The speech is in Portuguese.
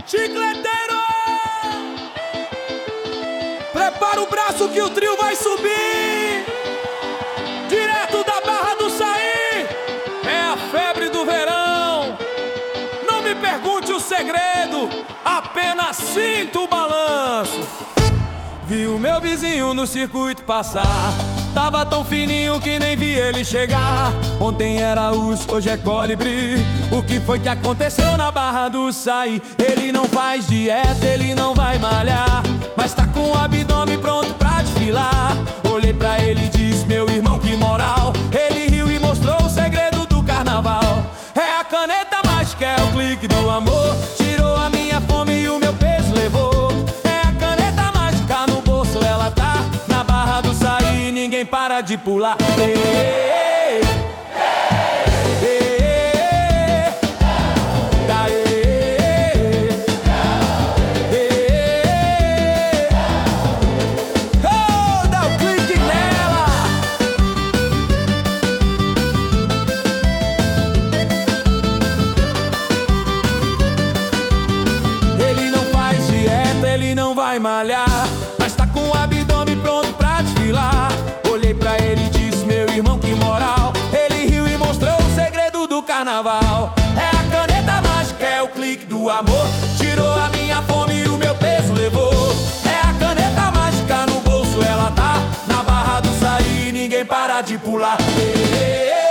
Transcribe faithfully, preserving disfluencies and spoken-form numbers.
Chicleteiro! Prepara o braço que o trio vai subir. Direto da Barra do Saí. É a febre do verão. Não me pergunte o segredo, apenas sinto o balanço. Vi o meu vizinho no circuito passar. Tava tão fininho que nem vi ele chegar. Ontem era urso, hoje é colibri. O que foi que aconteceu na Barra do Saí? Ele não faz dieta, ele não vai malhar, mas tá com o abdômen pronto pra desfilar. Olhei pra ele e disse: meu irmão, que moral. Ele riu e mostrou o segredo do carnaval. É a caneta mágica, é o clique do amor. Tirou a minha fome e o meu peso levou. É a caneta mágica, no bolso ela tá. Na Barra do Saí ninguém para de pular. Ei, ei, ei, ei, dá, ei, ei, oh, dá o clique nela. Ele não faz dieta, ele não vai malhar, mas tá com o abdômen pronto pra desfilar. Olhei pra ele e disse: meu irmão, que moral. Ele riu e mostrou o segredo do carnaval. É a caneta mágica, é o clique do amor. Tirou a minha fome e o meu peso levou. É a caneta mágica, no bolso ela tá. Na Barra do Saí ninguém para de pular. Ei, ei, ei.